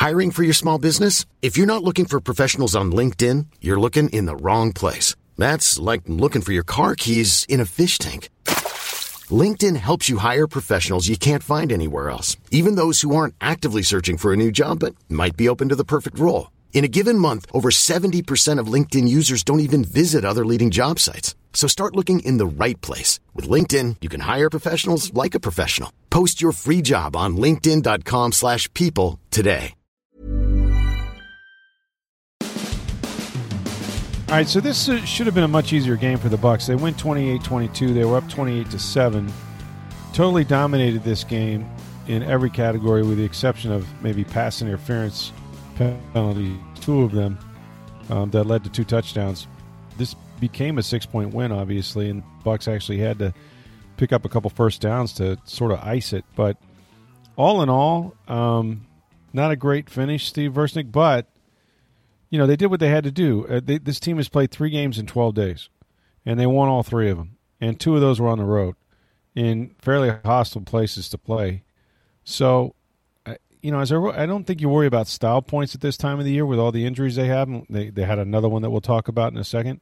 Hiring for your small business? If you're not looking for professionals on LinkedIn, you're looking in the wrong place. That's like looking for your car keys in a fish tank. LinkedIn helps you hire professionals you can't find anywhere else, even those who aren't actively searching for a new job but might be open to the perfect role. In a given month, over 70% of LinkedIn users don't even visit other leading job sites. So start looking in the right place. With LinkedIn, you can hire professionals like a professional. Post your free job on linkedin.com/people today. All right, so this should have been a much easier game for the Bucs. They win 28-22. They were up 28-7. Totally dominated this game in every category with the exception of maybe pass interference penalty, 2 of them that led to 2 touchdowns. This became a 6-point win, obviously, and Bucs actually had to pick up a couple first downs to sort of ice it. But all in all, not a great finish, Steve Versnick, but you know, they did what they had to do. This team has played 3 games in 12 days, and they won all 3 of them. And 2 of those were on the road in fairly hostile places to play. So, you know, I don't think you worry about style points at this time of the year with all the injuries they have. They had another one that we'll talk about in a second.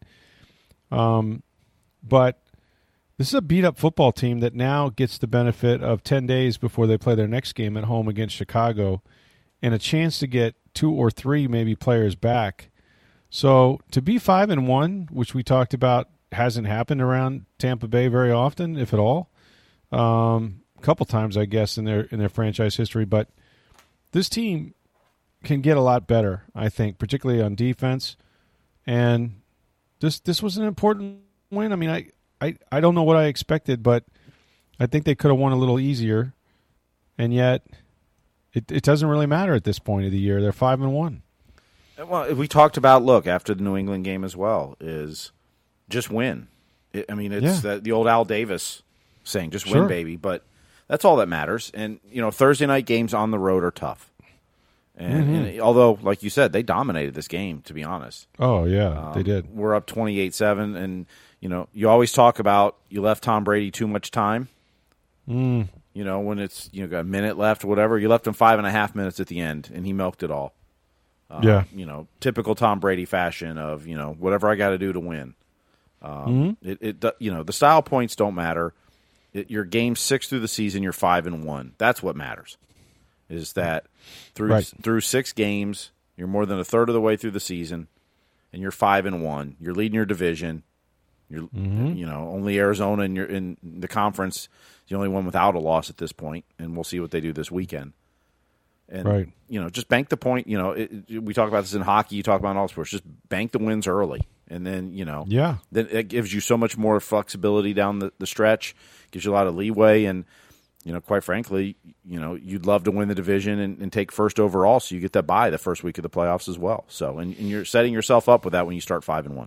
But this is a beat-up football team that now gets the benefit of 10 days before they play their next game at home against Chicago and a chance to get 2 or 3 maybe players back. So to be 5-1, which we talked about, hasn't happened around Tampa Bay very often, if at all. A couple times, I guess, in their franchise history. But this team can get a lot better, I think, particularly on defense. And this was an important win. I mean, I don't know what I expected, but I think they could have won a little easier. And yet it doesn't really matter at this point of the year. They're 5-1. Well, we talked about, look, after the New England game as well, is just win. It's the old Al Davis saying, just win, baby. But that's all that matters. And, you know, Thursday night games on the road are tough. And although, like you said, they dominated this game, to be honest. Oh, yeah, they did. We're up 28-7. And, you know, you always talk about you left Tom Brady too much time. You know, when it's, you know, got a minute left or whatever, you left him 5.5 minutes at the end, and he milked it all. You know, typical Tom Brady fashion of, you know, whatever I got to do to win. You know, the style points don't matter. Your game 6 through the season, you're 5-1. That's what matters. Is that through 6 games, you're more than a third of the way through the season, and you're 5-1. You're leading your division. You're you know, only Arizona in the conference is the only one without a loss at this point, and we'll see what they do this weekend. And you know, just bank the point. You know, we talk about this in hockey. You talk about in all sports. Just bank the wins early, and then you know, then it gives you so much more flexibility down the stretch. Gives you a lot of leeway, and you know, quite frankly, you know, you'd love to win the division and take first overall, so you get that bye the first week of the playoffs as well. So, and you're setting yourself up with that when you start 5-1.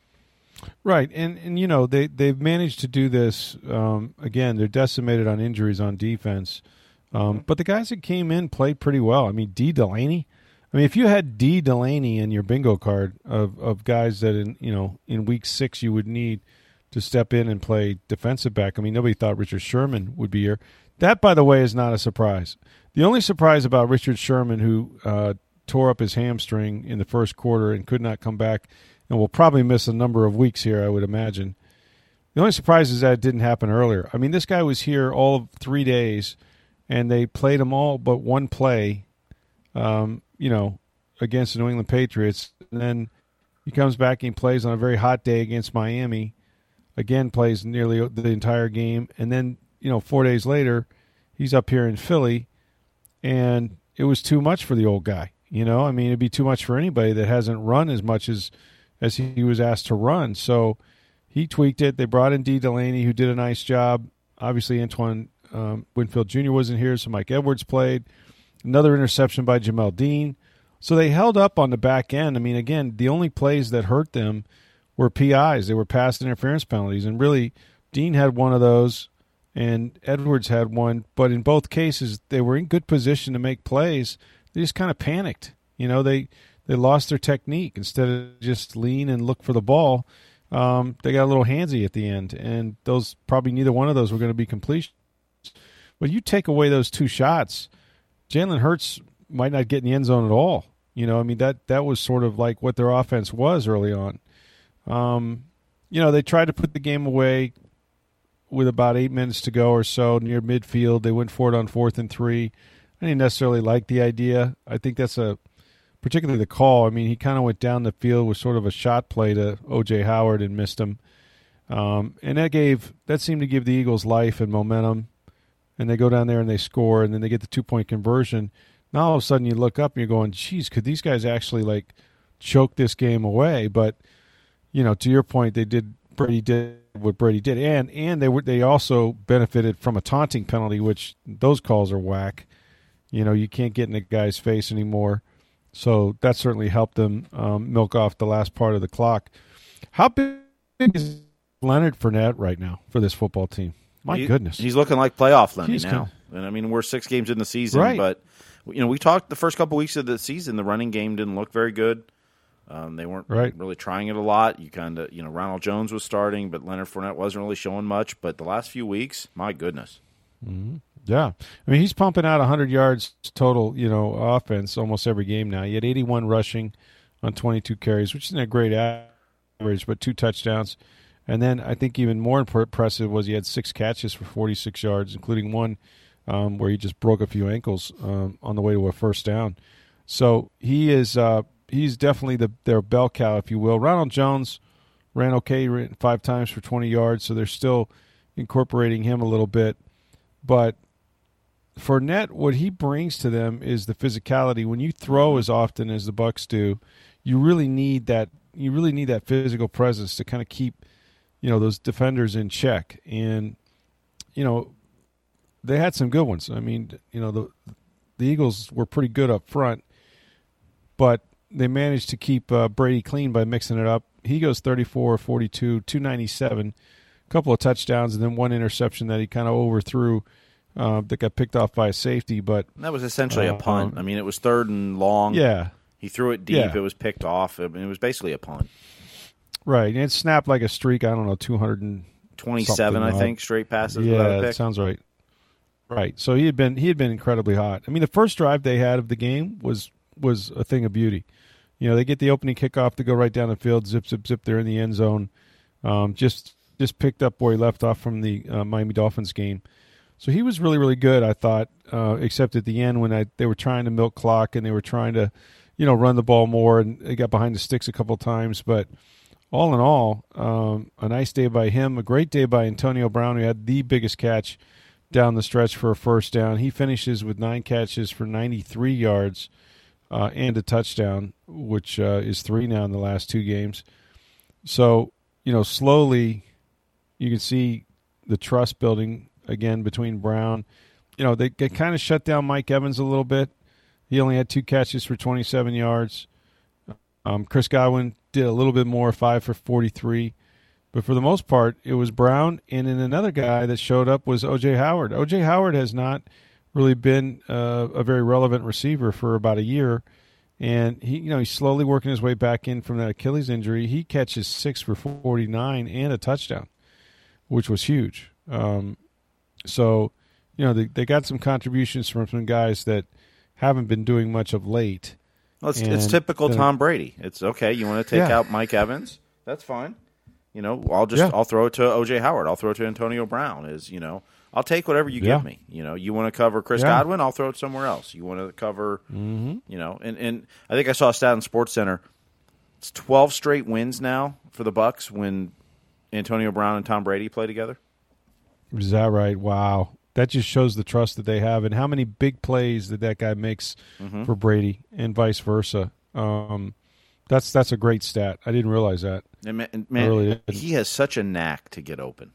Right, and you know, they've managed to do this. Again, they're decimated on injuries on defense. But the guys that came in played pretty well. I mean, D. Delaney. I mean, if you had D. Delaney in your bingo card of guys that in week 6 you would need to step in and play defensive back. I mean, nobody thought Richard Sherman would be here. That, by the way, is not a surprise. The only surprise about Richard Sherman, who tore up his hamstring in the first quarter and could not come back, and will probably miss a number of weeks here, I would imagine. The only surprise is that it didn't happen earlier. I mean, this guy was here all of 3 days, and they played him all but one play, you know, against the New England Patriots. And then he comes back and he plays on a very hot day against Miami. Again, plays nearly the entire game. And then, you know, 4 days later, he's up here in Philly, and it was too much for the old guy. You know, I mean, it'd be too much for anybody that hasn't run as much as he was asked to run. So he tweaked it. They brought in D. Delaney, who did a nice job. Obviously, Antoine Winfield Jr. wasn't here, so Mike Edwards played. Another interception by Jamel Dean. So they held up on the back end. I mean, again, the only plays that hurt them were PIs. They were pass interference penalties. And really, Dean had one of those, and Edwards had one. But in both cases, they were in good position to make plays. They just kind of panicked. You know, they lost their technique. Instead of just lean and look for the ball, they got a little handsy at the end. And those probably neither one of those were going to be completion. But you take away those 2 shots, Jalen Hurts might not get in the end zone at all. You know, I mean, that was sort of like what their offense was early on. You know, they tried to put the game away with about 8 minutes to go or so near midfield. They went for it on 4th and 3. I didn't necessarily like the idea. I think that's particularly the call. I mean, he kind of went down the field with sort of a shot play to O.J. Howard and missed him. And that seemed to give the Eagles life and momentum. And they go down there and they score, and then they get the 2-point conversion. Now all of a sudden you look up and you're going, geez, could these guys actually like choke this game away? But, you know, to your point, Brady did what Brady did. And they also benefited from a taunting penalty, which those calls are whack. You know, you can't get in a guy's face anymore. So that certainly helped them milk off the last part of the clock. How big is Leonard Fournette right now for this football team? My goodness. He's looking like playoff Lenny now. And I mean, we're 6 games in the season, right. But you know, we talked the first couple weeks of the season, the running game didn't look very good. They weren't really trying it a lot. Ronald Jones was starting, but Leonard Fournette wasn't really showing much. But the last few weeks, my goodness. Mm-hmm. Yeah. I mean, he's pumping out 100 yards total, you know, offense almost every game now. He had 81 rushing on 22 carries, which isn't a great average, but 2 touchdowns. And then I think even more impressive was he had 6 catches for 46 yards, including one where he just broke a few ankles on the way to a first down. So he's definitely their bell cow, if you will. Ronald Jones ran okay, ran 5 times for 20 yards, so they're still incorporating him a little bit. But Fournette, what he brings to them is the physicality. When you throw as often as the Bucs do, you really need that physical presence to kind of keep, you know, those defenders in check. And, you know, they had some good ones. I mean, you know, the Eagles were pretty good up front, but they managed to keep Brady clean by mixing it up. He goes 34 42, 297, a couple of touchdowns, and then 1 interception that he kind of overthrew that got picked off by a safety. But that was essentially a punt. I mean, it was 3rd and long. Yeah. He threw it deep. Yeah. It was picked off. I mean, it was basically a punt. Right. And it snapped like a streak, I don't know, 227, I think, straight passes. Yeah, that sounds right. Right. So he had been incredibly hot. I mean, the first drive they had of the game was a thing of beauty. You know, they get the opening kickoff to go right down the field, zip, zip, zip. They're in the end zone. Just picked up where he left off from the Miami Dolphins game. So he was really, really good, I thought, except at the end when they were trying to milk clock and they were trying to, you know, run the ball more, and they got behind the sticks a couple of times. But all in all, a nice day by him, a great day by Antonio Brown, who had the biggest catch down the stretch for a first down. He finishes with 9 catches for 93 yards and a touchdown, which is 3 now in the last 2 games. So, you know, slowly you can see the trust building again between Brown. You know, they kind of shut down Mike Evans a little bit. He only had 2 catches for 27 yards. Chris Godwin did a little bit more, 5 for 43. But for the most part, it was Brown, and then another guy that showed up was O.J. Howard. O.J. Howard has not really been a very relevant receiver for about a year, and he's slowly working his way back in from that Achilles injury. He catches 6 for 49 and a touchdown, which was huge. So, you know, they got some contributions from some guys that haven't been doing much of late. Well, it's typical Tom Brady. It's okay. You want to take out Mike Evans? That's fine. You know, I'll throw it to O.J. Howard. I'll throw it to Antonio Brown. I'll take whatever you give me. You know, you want to cover Chris Godwin? I'll throw it somewhere else. You want to cover, you know, and I think I saw a stat in SportsCenter. It's 12 straight wins now for the Bucs when Antonio Brown and Tom Brady play together. Is that right? Wow. That just shows the trust that they have and how many big plays that guy makes for Brady and vice versa. That's a great stat. I didn't realize that. Man, really he has such a knack to get open.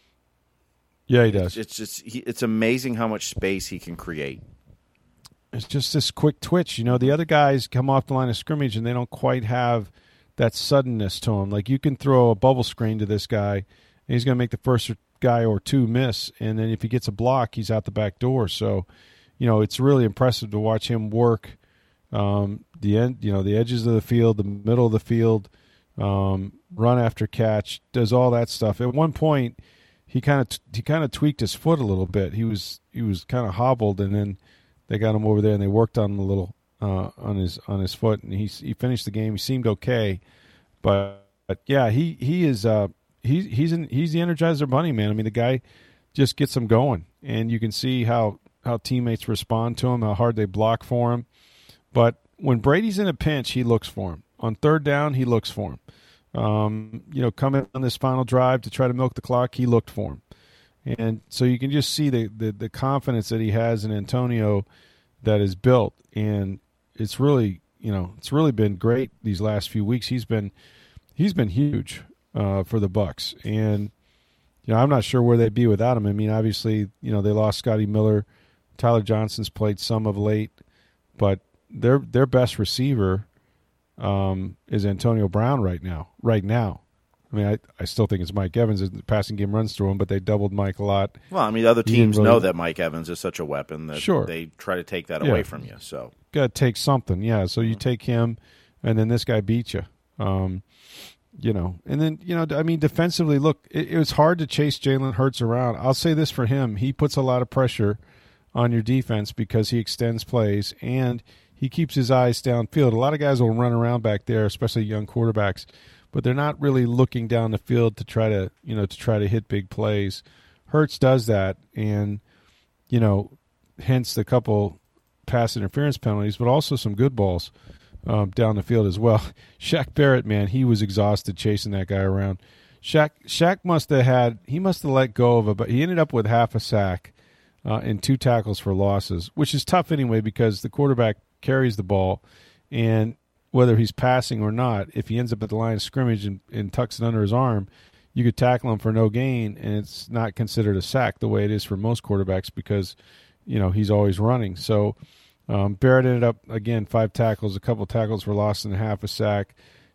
Yeah, he does. It's amazing how much space he can create. It's just this quick twitch. You know, the other guys come off the line of scrimmage and they don't quite have that suddenness to them. Like you can throw a bubble screen to this guy and he's going to make the first guy or 2 miss, and then if he gets a block, he's out the back door. So, you know, it's really impressive to watch him work the edges of the field, the middle of the field, run after catch, does all that stuff. At one point, he kind of tweaked his foot a little bit. He was kind of hobbled, and then they got him over there and they worked on him a little on his foot, and he finished the game. He seemed okay, but yeah, he is he's the Energizer Bunny, man. I mean, the guy just gets them going, and you can see how teammates respond to him, how hard they block for him. But when Brady's in a pinch, he looks for him. On third down, he looks for him. Coming on this final drive to try to milk the clock, he looked for him. And so you can just see the confidence that he has in Antonio that is built. And it's really been great these last few weeks. He's been huge for the Bucs. And I'm not sure where they'd be without him. I mean, obviously, they lost Scotty Miller. Tyler Johnson's played some of late, but their best receiver is Antonio Brown right now. I mean, I still think it's Mike Evans. The passing game runs through him, but they doubled Mike a lot. Well, I mean, other teams know that Mike Evans is such a weapon that they try to take that away from you. So got to take something, yeah. So you take him, and then this guy beats you. And then, I mean, defensively, look, it was hard to chase Jalen Hurts around. I'll say this for him. He puts a lot of pressure on your defense because he extends plays, and he keeps his eyes downfield. A lot of guys will run around back there, especially young quarterbacks, but they're not really looking down the field to try to hit big plays. Hurts does that, and, hence the couple pass interference penalties, but also some good balls down the field as well. Shaq Barrett, man, he was exhausted chasing that guy around. Shaq must have let go of it, but he ended up with half a sack and 2 tackles for losses, which is tough anyway because the quarterback carries the ball, and whether he's passing or not, if he ends up at the line of scrimmage and tucks it under his arm, you could tackle him for no gain, and it's not considered a sack the way it is for most quarterbacks because, he's always running. So Barrett ended up, again, 5 tackles, a couple tackles for loss and half a sack.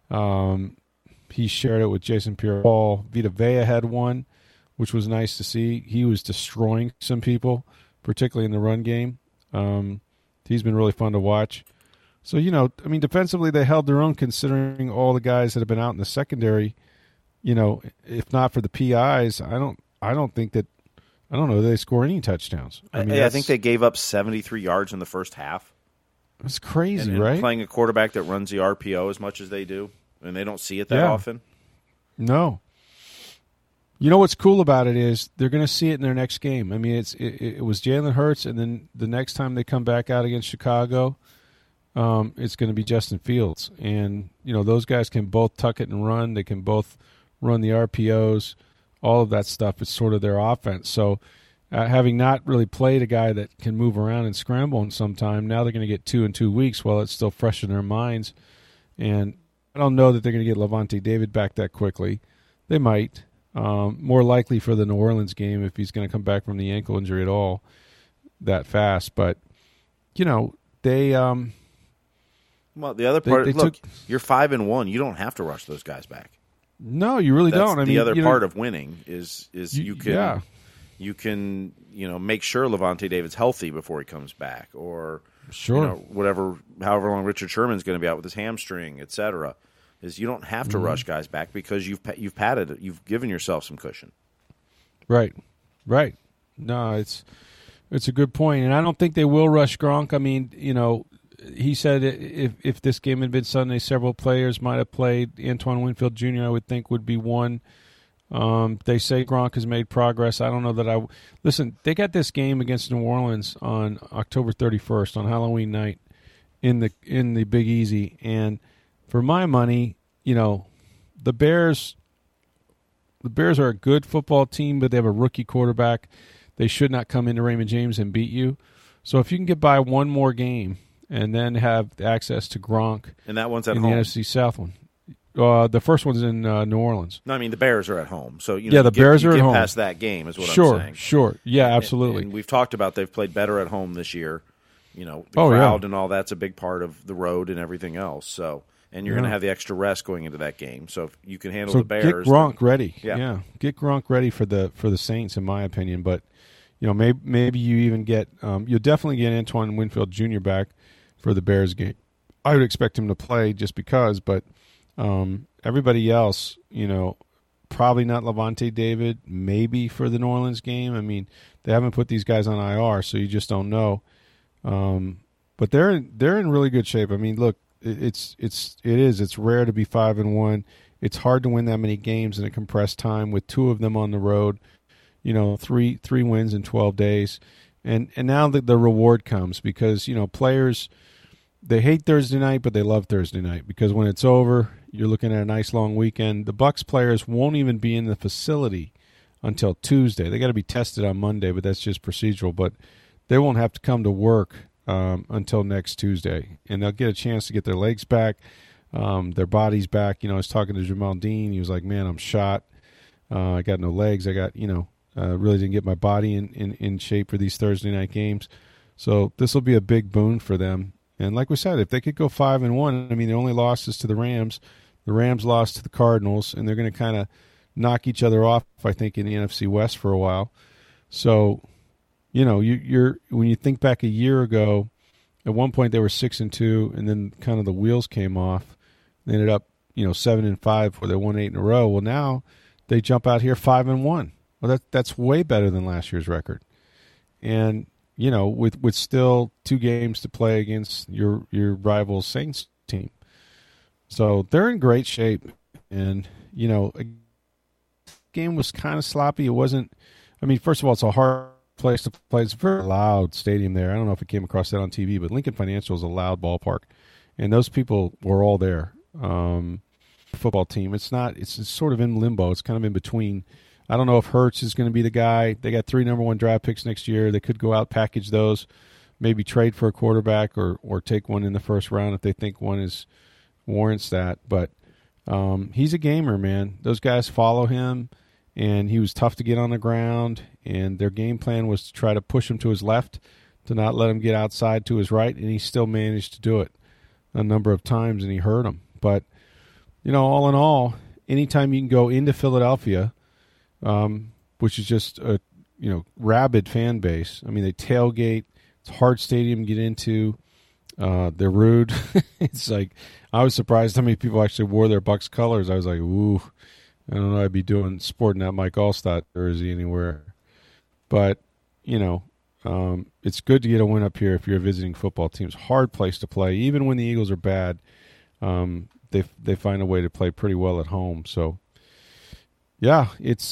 He shared it with Jason Pierre-Paul. Vita Vea had one, which was nice to see. He was destroying some people, particularly in the run game. He's been really fun to watch. So, defensively they held their own considering all the guys that have been out in the secondary. If not for the PIs, I don't know they score any touchdowns. I think they gave up 73 yards in the first half. That's crazy, and right? Playing a quarterback that runs the RPO as much as they do, and they don't see it that often. No. What's cool about it is they're going to see it in their next game. I mean, it was Jalen Hurts, and then the next time they come back out against Chicago, it's going to be Justin Fields. And, those guys can both tuck it and run. They can both run the RPOs. All of that stuff is sort of their offense. So having not really played a guy that can move around and scramble in some time, now they're going to get 2 in 2 weeks while it's still fresh in their minds. And I don't know that they're going to get Lavonte David back that quickly. They might. More likely for the New Orleans game if he's going to come back from the ankle injury at all that fast. But, they well, the other part, you're 5-1. You don't have to rush those guys back. No, you really don't. The other part of winning is you can make sure Lavonte David's healthy before he comes back, or however long Richard Sherman's going to be out with his hamstring, etc. Is you don't have to rush guys back because you've padded it. You've given yourself some cushion. Right. No, it's a good point, and I don't think they will rush Gronk. I mean, he said if this game had been Sunday, several players might have played. Antoine Winfield Jr., I would think, would be one. They say Gronk has made progress. I don't know that listen, they got this game against New Orleans on October 31st, on Halloween night, in the Big Easy. And for my money, the Bears are a good football team, but they have a rookie quarterback. They should not come into Raymond James and beat you. So if you can get by one more game and then have access to Gronk. And that one's at home. The NFC South one. The first one's in New Orleans. No, I mean, the Bears are at home. So, the Bears are at home. Past that game is what I'm saying. Sure. Yeah, absolutely. And we've talked about they've played better at home this year. The crowd and all that's a big part of the road and everything else. So, and you're going to have the extra rest going into that game. So if you can handle the Bears. Get Gronk ready. Yeah. Get Gronk ready for the Saints, in my opinion. But, maybe you even get you'll definitely get Antoine Winfield Jr. back for the Bears game. I would expect him to play just because, but everybody else, probably not Lavonte David, maybe for the New Orleans game. I mean, they haven't put these guys on IR, so you just don't know. But they're in really good shape. I mean, look, it's rare to be 5-1. It's hard to win that many games in a compressed time with 2 of them on the road. You know, three wins in 12 days, and now the reward comes because players, they hate Thursday night, but they love Thursday night because when it's over, you're looking at a nice long weekend. The Bucks players won't even be in the facility until Tuesday. They got to be tested on Monday, but that's just procedural. But they won't have to come to work until next Tuesday, and they'll get a chance to get their legs back, their bodies back. I was talking to Jamal Dean. He was like, "Man, I'm shot. I got no legs. I got really didn't get my body in shape for these Thursday night games." So this will be a big boon for them. And like we said, if they could go 5-1, I mean, the only losses to the Rams. The Rams lost to the Cardinals, and they're going to kind of knock each other off, I think, in the NFC West for a while. So, you're when you think back a year ago, at one point they were 6-2, and then kind of the wheels came off. They ended up, 7-5, where they won 8 in a row. Well, now they jump out here 5-1. Well, that's way better than last year's record. And with still 2 games to play against your rival Saints team. So they're in great shape. And, a game was kind of sloppy. It wasn't – I mean, first of all, it's a hard place to play. It's a very loud stadium there. I don't know if it came across that on TV, but Lincoln Financial is a loud ballpark. And those people were all there. Football team. It's sort of in limbo. It's kind of in between. I don't know if Hurts is going to be the guy. They got 3 number 1 draft picks next year. They could go out, package those, maybe trade for a quarterback or take one in the first round if they think one warrants that. But he's a gamer, man. Those guys follow him, and he was tough to get on the ground, and their game plan was to try to push him to his left, to not let him get outside to his right, and he still managed to do it a number of times, and he hurt him. But, all in all, anytime you can go into Philadelphia, which is just a rabid fan base. I mean, they tailgate. It's a hard stadium to get into. They're rude. It's like I was surprised how many people actually wore their Bucks colors. I was like, ooh, I don't know. I'd be sporting that Mike Allstott jersey anywhere. But it's good to get a win up here if you're a visiting football team. It's a hard place to play, even when the Eagles are bad. They find a way to play pretty well at home. So. Yeah, it's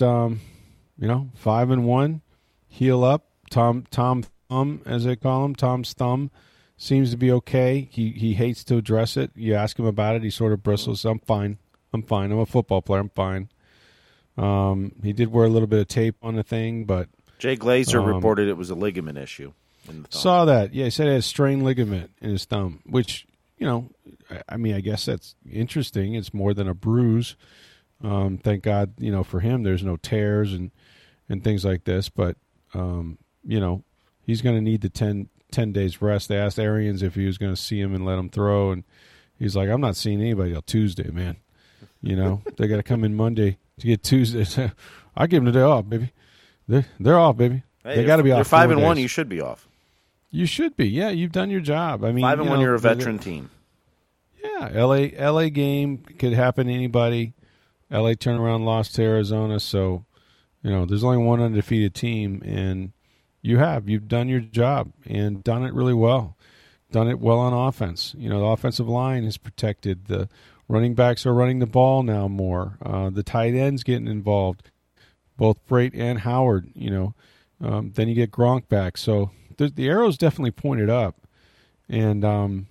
5-1, heel up. Tom Thumb, as they call him, Tom's thumb seems to be okay. He hates to address it. You ask him about it, he sort of bristles. I'm fine. I'm a football player. I'm fine. He did wear a little bit of tape on the thing, but Jay Glazer reported it was a ligament issue in the thumb. Saw that. Yeah, he said he had a strained ligament in his thumb, which I mean, I guess that's interesting. It's more than a bruise. Thank God, for him, there's no tears and things like this. But, he's going to need the 10 days rest. They asked Arians if he was going to see him and let him throw. And he's like, I'm not seeing anybody till Tuesday, man. They got to come in Monday to get Tuesday. I give them the day off, baby. They're off, baby. Hey, they got to be off. You're 5-1, you should be off. You should be. Yeah, you've done your job. I mean, 5-1, you're a veteran team. Yeah, LA game could happen to anybody. LA turned around, lost to Arizona, so there's only one undefeated team, and you've done your job and done it really well. Done it well on offense. The offensive line is protected. The running backs are running the ball now more. The tight ends getting involved, both Freight and Howard. Then you get Gronk back, so the arrow's definitely pointed up, and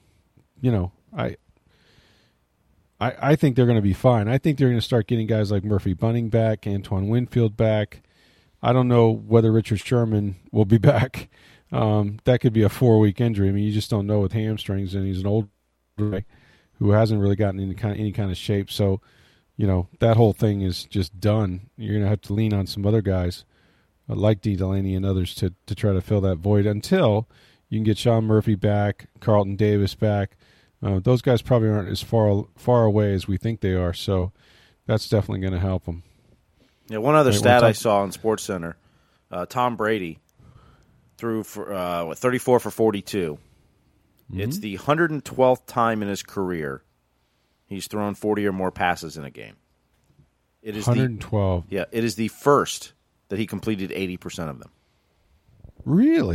I think they're going to be fine. I think they're going to start getting guys like Murphy Bunting back, Antoine Winfield back. I don't know whether Richard Sherman will be back. That could be a 4-week injury. I mean, you just don't know with hamstrings, and he's an old guy who hasn't really gotten any kind of shape. So, that whole thing is just done. You're going to have to lean on some other guys like D. Delaney and others to try to fill that void until you can get Sean Murphy back, Carlton Davis back. Those guys probably aren't as far away as we think they are, so that's definitely going to help them. Yeah, one other stat I saw on SportsCenter, Tom Brady threw for 34 for 42. Mm-hmm. It's the 112th time in his career he's thrown 40 or more passes in a game. It is 112. It is the first that he completed 80% of them. Really?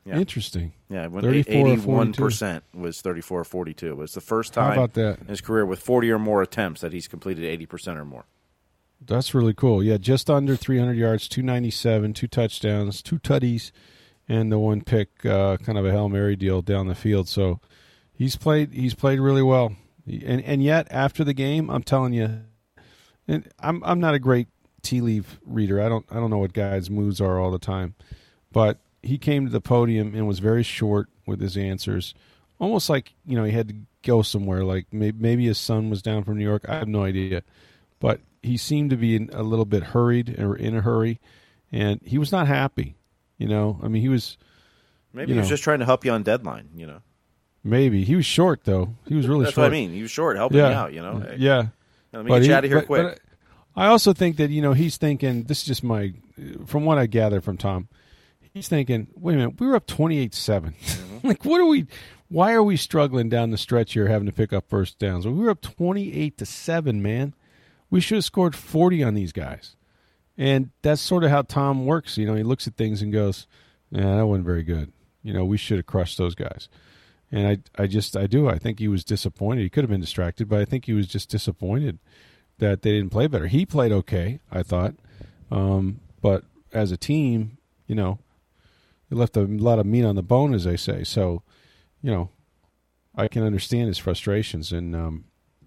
Yeah. Interesting. Yeah, when 34-42 was 34-42. It was the first time How about that? in his career with 40 or more attempts that he's completed 80% or more. That's really cool. Yeah, just under 300 yards, 297, 2 touchdowns, 2 tutties, and the 1 pick, kind of a Hail Mary deal down the field. So he's played really well. And yet after the game, I'm telling you, and I'm not a great tea leaf reader. I don't know what guys' moods are all the time, but he came to the podium and was very short with his answers, almost like he had to go somewhere. Like maybe his son was down from New York. I have no idea, but he seemed to be a little bit hurried or in a hurry, and he was not happy. I mean, he was. Maybe he was just trying to help you on deadline. Maybe he was short though. He was really That's short. What I mean. He was short, helping me out. Hey, yeah. Let me get you out of here quick. But I also think that he's thinking. This is just from what I gather from Tom. He's thinking, wait a minute, we were up 28-7. Mm-hmm. Like, why are we struggling down the stretch here having to pick up first downs? We were up 28-7, man. We should have scored 40 on these guys. And that's sort of how Tom works. He looks at things and goes, that wasn't very good. We should have crushed those guys. And I do. I think he was disappointed. He could have been distracted, but I think he was just disappointed that they didn't play better. He played okay, I thought. But as a team, they left a lot of meat on the bone, as they say. So, I can understand his frustrations. And,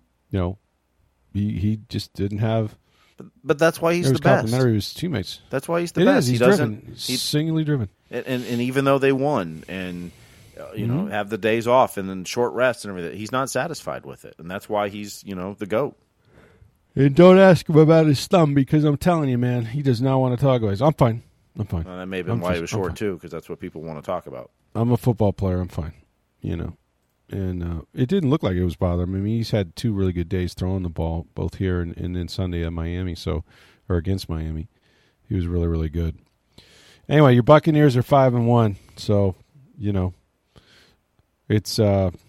he just didn't have. But that's why he's the best. Complimentary of his teammates. That's why he's the best. He's driven. He's singularly driven. And even though they won and, have the days off and then short rest and everything, he's not satisfied with it. And that's why he's, the GOAT. And don't ask him about his thumb because I'm telling you, man, he does not want to talk about it. I'm fine. That may have been why he was short, too, because that's what people want to talk about. I'm a football player. I'm fine. And it didn't look like it was bothering him. I mean, he's had 2 really good days throwing the ball, both here and then Sunday at Miami, or against Miami. He was really, really good. Anyway, your Buccaneers are 5-1, so, it's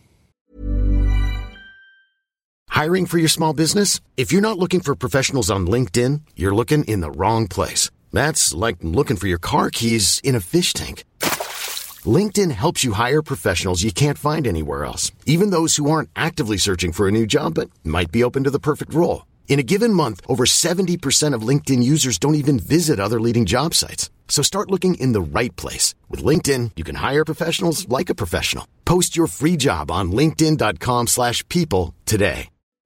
Hiring for your small business? If you're not looking for professionals on LinkedIn, you're looking in the wrong place. That's like looking for your car keys in a fish tank. LinkedIn helps you hire professionals you can't find anywhere else, even those who aren't actively searching for a new job but might be open to the perfect role. In a given month, over 70% of LinkedIn users don't even visit other leading job sites. So start looking in the right place. With LinkedIn, you can hire professionals like a professional. Post your free job on linkedin.com/people today.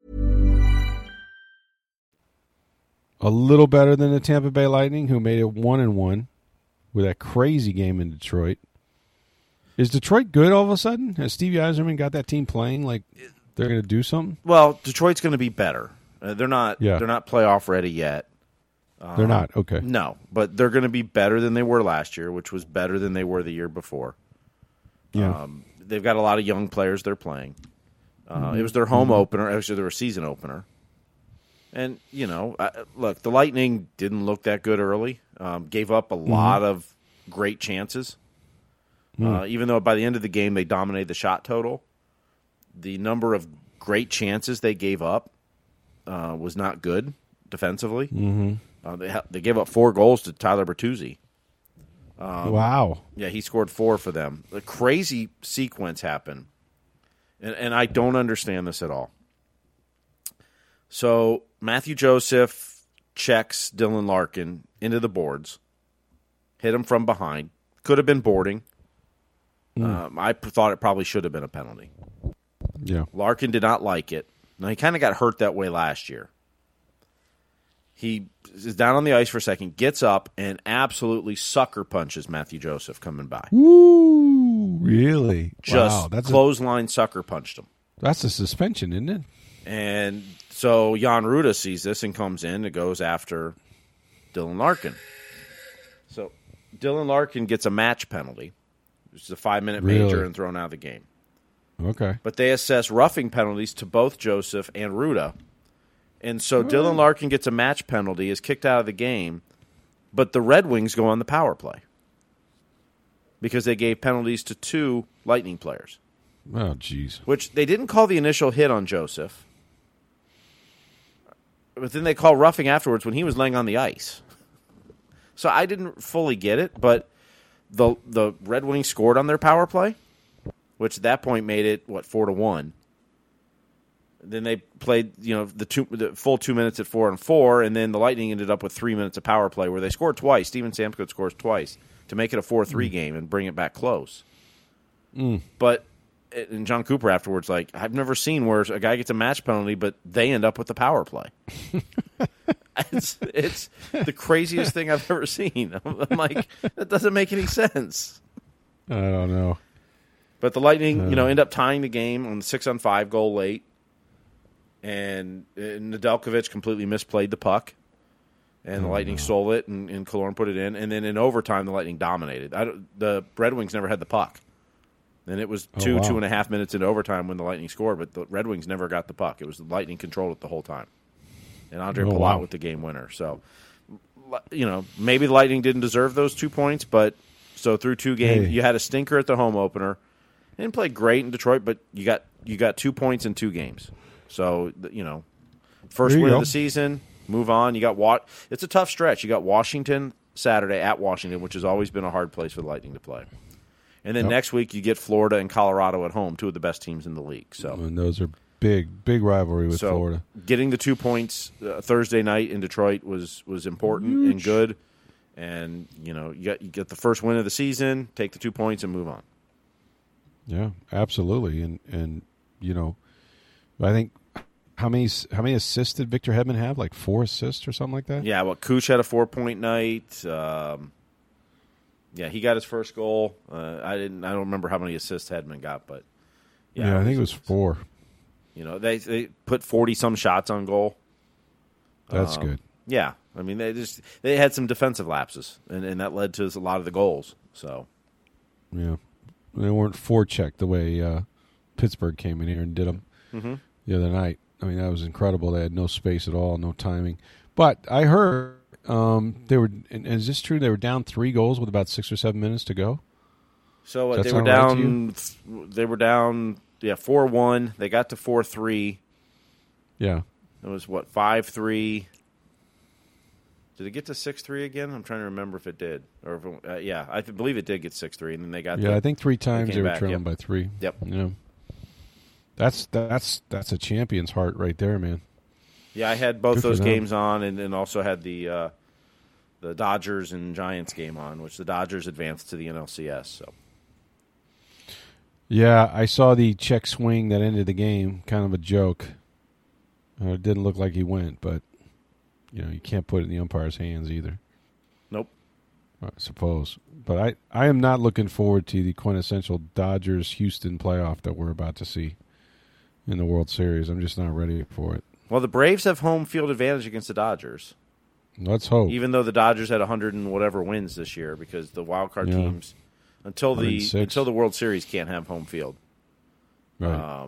a little better than the Tampa Bay Lightning, who made it 1-1 with that crazy game in Detroit. Is Detroit good all of a sudden? Has Stevie Yzerman got that team playing like they're going to do something? Well, Detroit's going to be better. They're not playoff ready yet. They're not? Okay. No, but they're going to be better than they were last year, which was better than they were the year before. Yeah. They've got a lot of young players they're playing. It was their home opener. Actually, their season opener. And, look, the Lightning didn't look that good early. Gave up a lot of great chances. Even though by the end of the game they dominated the shot total, the number of great chances they gave up was not good defensively. They gave up 4 goals to Tyler Bertuzzi. Wow. Yeah, he scored 4 for them. A crazy sequence happened, and I don't understand this at all. So Matthew Joseph checks Dylan Larkin into the boards, hit him from behind. Could have been boarding. I thought it probably should have been a penalty. Yeah. Larkin did not like it. Now, he kind of got hurt that way last year. He is down on the ice for a second, gets up, and absolutely sucker punches Matthew Joseph coming by. Woo! Really? Just clothesline sucker punched him. That's a suspension, isn't it? And so Jan Ruda sees this and comes in and goes after Dylan Larkin. So Dylan Larkin gets a match penalty. It's a 5-minute major and thrown out of the game. Okay. But they assess roughing penalties to both Joseph and Ruda. And so Dylan Larkin gets a match penalty, is kicked out of the game, but the Red Wings go on the power play because they gave penalties to 2 Lightning players. Oh, jeez. Which they didn't call the initial hit on Joseph, but then they call roughing afterwards when he was laying on the ice. So I didn't fully get it, but the Red Wings scored on their power play, which at that point made it 4-1. Then they played the full 2 minutes at 4-4, and then the Lightning ended up with 3 minutes of power play where they scored twice. Steven Stamkos scores twice to make it a 4-3 game and bring it back close. But and John Cooper afterwards, I've never seen where a guy gets a match penalty, but they end up with the power play. It's the craziest thing I've ever seen. I'm like, that doesn't make any sense. I don't know. But the Lightning, end up tying the game on the 6-on-5 goal late, and Nedeljkovic completely misplayed the puck, and the Lightning stole it, and Killorn put it in, and then in overtime, the Lightning dominated. The Red Wings never had the puck. And it was 2.5 minutes into overtime when the Lightning scored, but the Red Wings never got the puck. It was the Lightning controlled it the whole time. And Andre Palat with the game winner. So, maybe the Lightning didn't deserve those 2 points, but so through 2 games, you had a stinker at the home opener. Didn't play great in Detroit, but you got 2 points in 2 games. So, first win of the season, move on. You got it's a tough stretch. You got Washington Saturday at Washington, which has always been a hard place for the Lightning to play. And then next week you get Florida and Colorado at home, 2 of the best teams in the league. So, and those are big rivalry with Florida. Getting the 2 points Thursday night in Detroit was important and good. And you get the first win of the season, take the 2 points, and move on. Yeah, absolutely. And I think how many assists did Victor Hedman have? 4 assists or something like that. Yeah, Kuch had a 4-point night. Yeah, he got his first goal. I don't remember how many assists Hedman got, but I think it was 4. They put 40-some shots on goal. That's good. Yeah, I mean they had some defensive lapses, and that led to a lot of the goals. So yeah, they weren't forechecked the way Pittsburgh came in here and did them the other night. I mean, that was incredible. They had no space at all, no timing. But I heard. They were. And is this true? They were down 3 goals with about 6 or 7 minutes to go. So they were down. They were down. 4-1. They got to 4-3. Yeah. It was 5-3. Did it get to 6-3 again? I'm trying to remember if it did, or if I believe it did get 6-3, and then they got. Yeah, I think 3 times they were trailing by 3. Yep. Yeah. That's a champion's heart right there, man. Yeah, I had both those games on, and also had the Dodgers and Giants game on, which the Dodgers advanced to the NLCS. So, yeah, I saw the check swing that ended the game. Kind of a joke. It didn't look like he went, but you can't put it in the umpire's hands either. Nope. I suppose, but I am not looking forward to the quintessential Dodgers-Houston playoff that we're about to see in the World Series. I'm just not ready for it. Well, the Braves have home field advantage against the Dodgers. Let's hope. Even though the Dodgers had 100 and whatever wins this year, because the wild card teams until the World Series can't have home field. Right.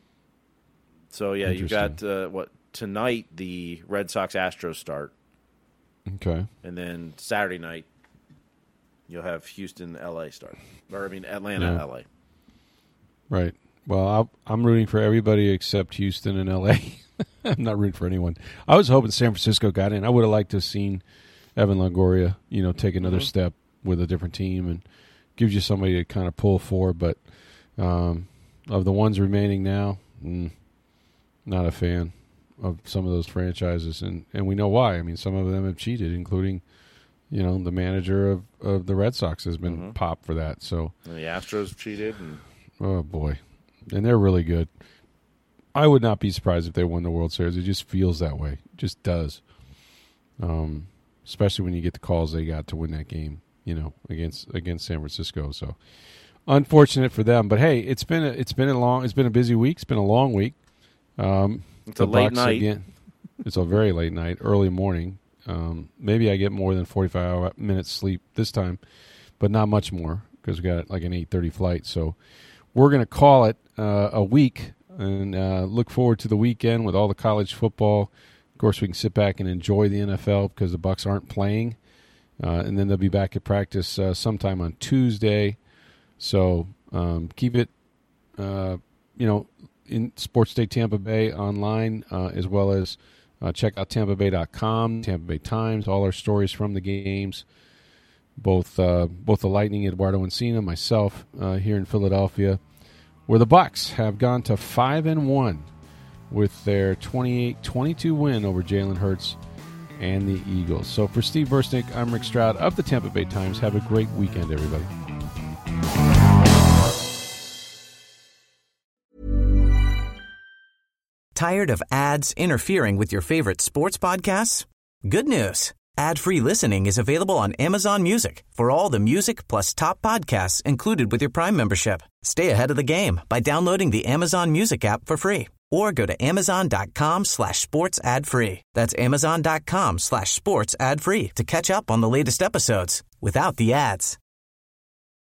So you got tonight the Red Sox Astros start. Okay. And then Saturday night you'll have Houston LA start, Atlanta LA. Right. Well, I'm rooting for everybody except Houston and LA. I'm not rooting for anyone. I was hoping San Francisco got in. I would have liked to have seen Evan Longoria, take another step with a different team and gives you somebody to kind of pull for. But of the ones remaining now, not a fan of some of those franchises. And we know why. I mean, some of them have cheated, including, the manager of the Red Sox has been popped for that. So and the Astros cheated. Oh, boy. And they're really good. I would not be surprised if they won the World Series. It just feels that way. It just does. Especially when you get the calls they got to win that game, against San Francisco. So unfortunate for them. But hey, it's been a busy week. It's been a long week. It's a late night. Again, it's a very late night, early morning. Maybe I get more than 45 minutes sleep this time, but not much more because we got like an 8:30 flight. So we're going to call it a week and look forward to the weekend with all the college football. Of course, we can sit back and enjoy the NFL because the Bucs aren't playing, and then they'll be back at practice sometime on Tuesday. So keep it, in Sports Day Tampa Bay online, as well as check out TampaBay.com, Tampa Bay Times, all our stories from the games. both the Lightning, Eduardo Encina, myself here in Philadelphia, where the Bucks have gone to 5-1 with their 28-22 win over Jalen Hurts and the Eagles. So for Steve Versnick, I'm Rick Stroud of the Tampa Bay Times. Have a great weekend, everybody. Tired of ads interfering with your favorite sports podcasts? Good news. Ad-free listening is available on Amazon Music for all the music plus top podcasts included with your Prime membership. Stay ahead of the game by downloading the Amazon Music app for free or go to amazon.com/sports ad free. That's amazon.com/sports ad free to catch up on the latest episodes without the ads.